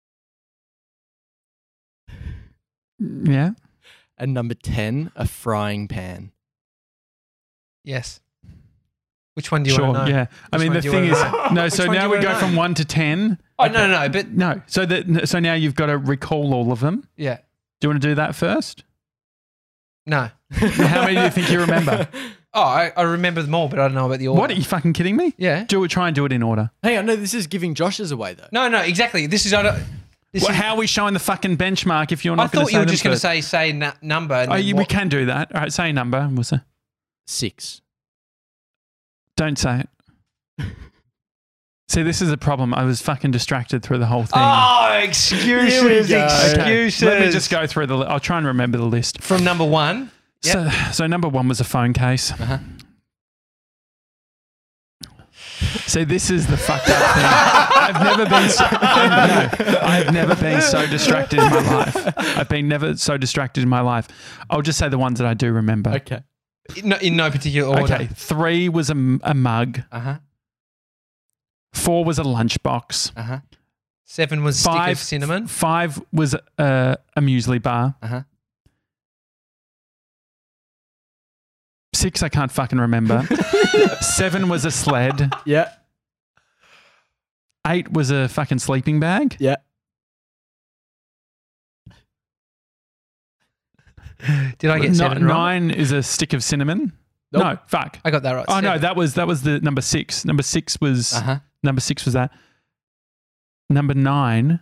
Yeah. And number ten, a frying pan. Yes. Which one do you Sure. want to know? Yeah. I Which mean, one the do you thing is, wanna know? no. Which So one do now you we wanna go know? from one to ten. Oh, no, no, no. But No. So that so now you've got to recall all of them. yeah. Do you want to do that first? No. How many do you think you remember? Oh, I, I remember them all, but I don't know about the order. What? Are you fucking kidding me? Yeah. Do it. Try and do it in order. Hang on, no, this is giving Josh's away though. No, no, exactly. This is. I don't, this Well, is how are we showing the fucking benchmark if you're I not going thought to say you were them just going to first? say say na- number. And Oh, then you, we what- can do that. All right, say a number. and We'll say. Six. Don't say it. See, this is a problem. I was fucking distracted through the whole thing. Oh, excuses, Here we go. excuses. Let me just go through the. Li- I'll try and remember the list. from number one. Yep. So, so number one was a phone case. Uh-huh. See, this is the fucked up thing. I've never been. So, I, no, I've never been so distracted in my life. I've been never so distracted in my life. I'll just say the ones that I do remember. Okay. In no, in no particular order. Okay, three was a, m- a mug. Uh-huh. Four was a lunchbox. Uh-huh. Seven was stick Five of cinnamon. Five was a, a muesli bar. Uh-huh. Six, I can't fucking remember. Seven was a sled. Yeah. Eight was a fucking sleeping bag. Yeah. Did I get Ni- seven right? Nine is a stick of cinnamon. Nope. No, fuck. I got that right. Oh no, Seven. that was that was the number six. Number six was Uh-huh. number six was that. Number nine.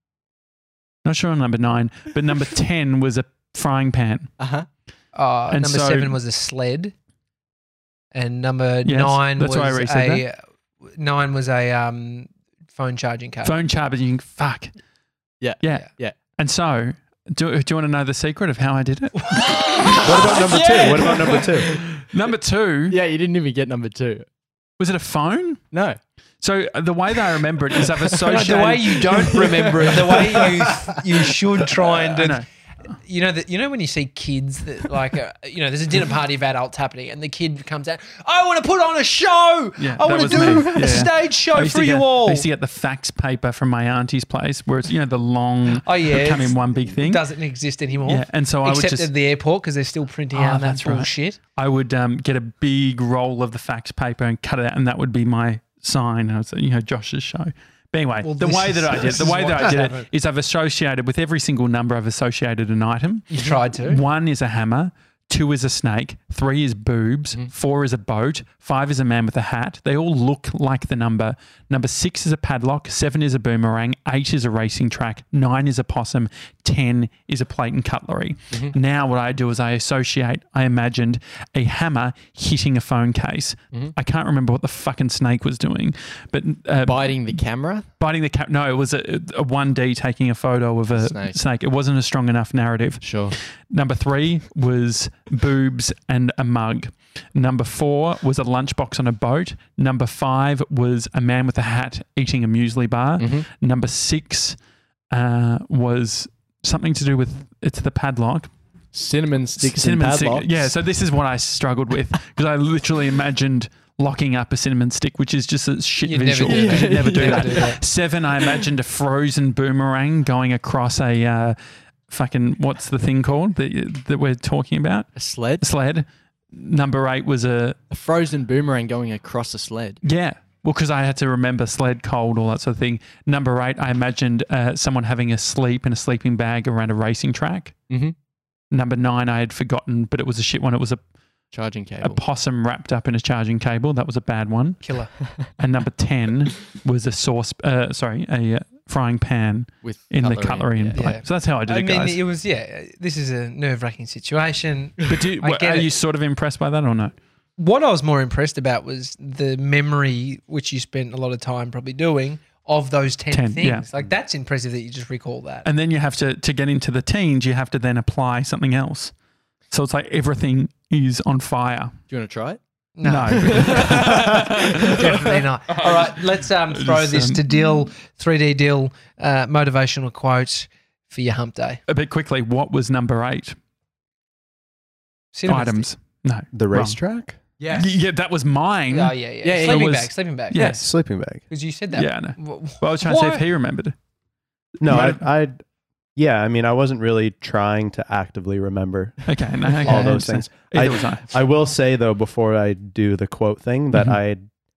Not sure on number nine, but number ten was a frying pan. Uh-huh. Uh, And number so- seven was a sled, and number Yes, nine that's was why I resaid a nine was a um, phone charging cable. Phone charging. Fuck. Yeah. Yeah. Yeah. And so, do, do you want to know the secret of how I did it? What about number two? What about number two? Number two, Yeah, you didn't even get number two. was it a phone? No. So uh, the way that I remember it is I've No, associated. the way you don't remember it, the way you you should try and I do. know. You know that you know when you see kids that like uh, you know there's a dinner party of adults happening and the kid comes out, I want to put on a show. Yeah, I that want was to do me. a Yeah. stage show I used for to you get, all. I used to get the fax paper from my auntie's place, where it's you know the long, Oh yeah, would come in it's- one big thing. Doesn't exist anymore. Yeah, and so I would Except just at the airport because they're still printing Oh, out that that's right. bullshit. I would um, get a big roll of the fax paper and cut it out, and that would be my sign. And I was, you know, Josh's show. But anyway, Well, the this way is- that I did, this the is way what that I did happened. it is I've associated with every single number. I've associated an item. You tried to. One is a hammer. Two is a snake. Three is boobs. Mm-hmm. Four is a boat. Five is a man with a hat. They all look like the number. Number six is a padlock. Seven is a boomerang. Eight is a racing track. Nine is a possum. Ten is a plate and cutlery. Mm-hmm. Now what I do is I associate, I imagined a hammer hitting a phone case. Mm-hmm. I can't remember what the fucking snake was doing, but uh, Biting the camera? biting the cap. No, it was a, a one D taking a photo of a Snake. snake. It wasn't a strong enough narrative. Sure. Number three was boobs and a mug. Number four was a lunchbox on a boat. Number five was a man with a hat eating a muesli bar. Mm-hmm. Number six uh, was something to do with it's the padlock. Cinnamon sticks Cinnamon and stick- padlocks. Yeah, so this is what I struggled with because I literally imagined locking up a cinnamon stick, which is just a shit You'd never visual. do that. You'd never do Never that. do that. Seven, I imagined a frozen boomerang going across a uh, fucking, what's the thing called that, that we're talking about? A sled? Sled. Number eight was a, A frozen boomerang going across a sled. yeah. Well, because I had to remember sled, cold, all that sort of thing. Number eight, I imagined uh, someone having a sleep in a sleeping bag around a racing track. Mm-hmm. Number nine, I had forgotten, but it was a shit one. It was a, Charging a cable. possum wrapped up in a charging cable. That was a bad one. Killer. And number ten was a sauce, uh, sorry, a uh, frying pan with in the cutlery, cutlery and yeah. plate. Yeah. So that's how I did I it, mean, guys. it was, yeah, this is a nerve wracking situation. but do, I what, get are it. you sort of impressed by that or no? What I was more impressed about was the memory, which you spent a lot of time probably doing, of those ten, ten, things. yeah. Like, that's impressive that you just recall that. And then you have to, to get into the teens, you have to then apply something else. So it's like everything is on fire. Do you want to try it? No. No. Definitely not. All right, let's um, throw Just, this um, to Dill, three D Dill, uh, motivational quote for your hump day. A bit quickly, what was number eight? Cinnamon Items. No. The Wrong. racetrack? Yeah. Y- Yeah, that was mine. stick. Oh, yeah, yeah. Yeah, yeah, sleeping it was- bag, sleeping bag. Yeah. Yes. Sleeping bag. Because you said that. Yeah, I know. W- Well, I was trying to see why- if he remembered. No, Might I, I, yeah, I mean, I wasn't really trying to actively remember Okay, no, okay, all I those understand. things. Either I, was I. I will say though, before I do the quote thing, that Mhm. I,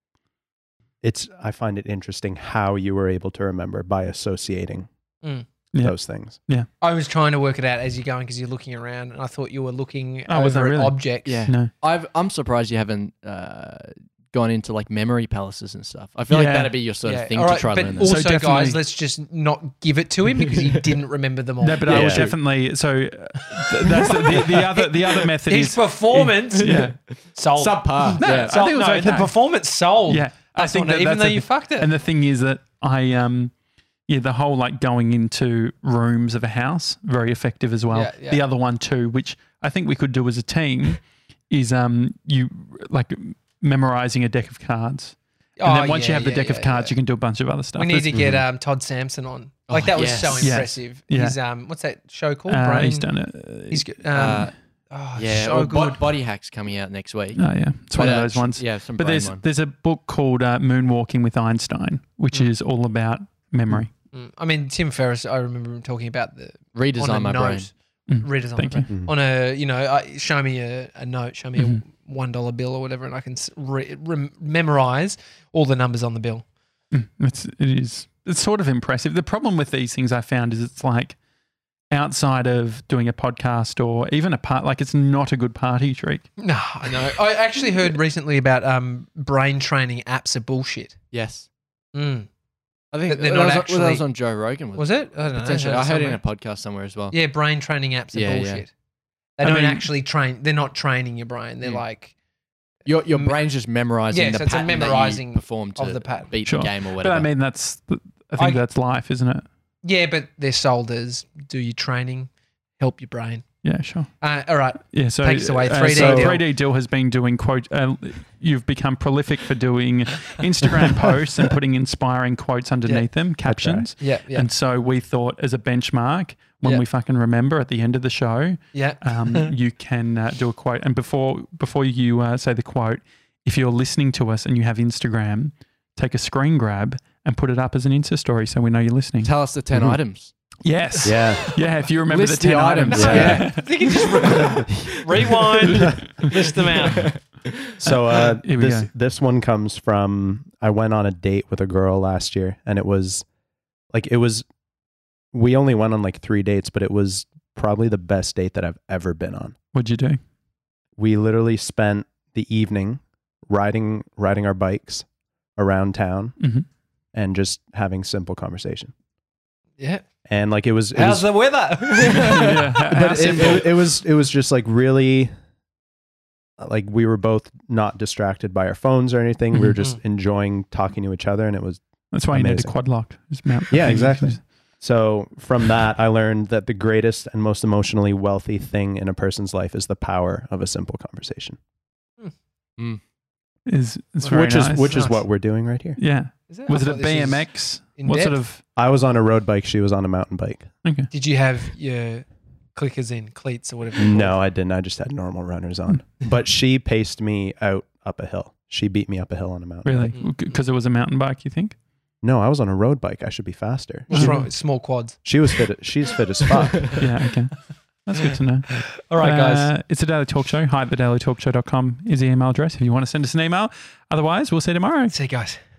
it's I find it interesting how you were able to remember by associating Mm. Yeah. those things. I was trying to work it out as you're going because you're looking around, and I thought you were looking Oh, was over I at really? objects. Yeah. No. I've, I'm surprised you haven't uh, gone into like memory palaces and stuff. I feel Yeah. like that'd be your sort Yeah, of thing all to right, try but learn. also, So definitely- guys, let's just not give it to him because he didn't remember them all. No, but I Yeah. was definitely so. Uh, th- that's the, the, the other. The other method His is performance yeah, sold. Subpar. No, yeah. I think it was no, okay. the performance sold. yeah. I That's think not- that even that's though a- you fucked it. And the thing is that I um, yeah, the whole like going into rooms of a house very effective as well. Yeah, yeah. The other one too, which I think we could do as a team, is um, you like memorizing a deck of cards. And Oh, then once you yeah, have the yeah, deck yeah, of cards, yeah. you can do a bunch of other stuff. We need to That's- get um, Todd Sampson on. Like Oh, that was yes. so Yes. impressive. Yeah. He's um, what's that show called? uh, Brain. he's done it. He's good. Um, Uh, oh, yeah. so well, good. Bo- Body Hack's coming out next week. Oh yeah, it's one But, of uh, those ones. Yeah, some But brain there's one. there's a book called uh, Moonwalking with Einstein, which Mm. is all about memory. Mm. I mean, Tim Ferriss. I remember him talking about the Redesign on a my note, brain. Mm. Redesign Thank my you. brain. Mhm. On a you know, uh, show me a, a note, show me Mhm. a one dollar bill or whatever, and I can s- re- rem- memorize all the numbers on the bill. Mm. It's it is it's sort of impressive. The problem with these things I found is it's like outside of doing a podcast or even a part, like it's not a good party trick. No, I know. I actually heard recently about um, brain training apps are bullshit. Yes. Mm. I think But they're that not was, actually- that was on Joe Rogan. Was, Was it? I don't know. Potentially. I heard it in somewhere. a podcast somewhere as well. Yeah, brain training apps are Yeah, yeah. bullshit. They I don't mean- actually train. They're not training your brain. They're Mm. like Your your M- brain's just memorizing Yeah, the so it's a pattern memorizing that you perform to of the pattern. beat Sure. the game or But whatever. I mean, that's the- I think I- that's life, isn't it? yeah, but they're sold as do your training, help your brain. Yeah, sure. Uh, all right. Yeah, so Take us away, uh, three D so Dill. three D Dill has been doing quote. Uh, you've become prolific for doing Instagram posts and putting inspiring quotes underneath them, captions. Yeah, yeah, And so we thought, as a benchmark, when Yeah. we fucking remember at the end of the show, yeah. um, you can uh, do a quote. And before before you uh, say the quote, if you're listening to us and you have Instagram, take a screen grab and put it up as an Insta story so we know you're listening. Tell us the ten Mhm. items. Yes. Yeah. Yeah, if you remember List the ten the items. items. Yeah. You can just re- rewind, list them out. So uh, Here we this go. this one comes from I went on a date with a girl last year, and it was like it was. We only went on like three dates, but it was probably the best date that I've ever been on. What'd you do? We literally spent the evening riding riding our bikes around town Mm-hmm. and just having simple conversation. Yeah. And like it was, it How's was the weather? Yeah, how- how but it, simple. it, it was it was just like really like we were both not distracted by our phones or anything. We were just enjoying talking to each other, and it was That's why you need a amazing. quad lock. Just mount the Yeah, thing. exactly. so from that I learned that the greatest and most emotionally wealthy thing in a person's life is the power of a simple conversation, Is it's very which nice. is which is Nice. what we're doing right here. Yeah. Is it? Was I it a thought this B M was X? in What sort depth. of? I was on a road bike, she was on a mountain bike. Okay. Did you have your clickers in, cleats or whatever? they're No, called? I didn't. I just had normal runners on. But she paced me out up a hill. She beat me up a hill on a mountain Really? bike. Because it was a mountain bike, you think? No, I was on a road bike. I should be faster. What's She, wrong? Small quads. she was fit. She's fit as fuck. Yeah, okay. That's good to know. All right, guys. Uh, it's a Daily Talk Show. Hi at the daily talk show dot com is the email address if you want to send us an email. Otherwise, we'll see you tomorrow. See you guys.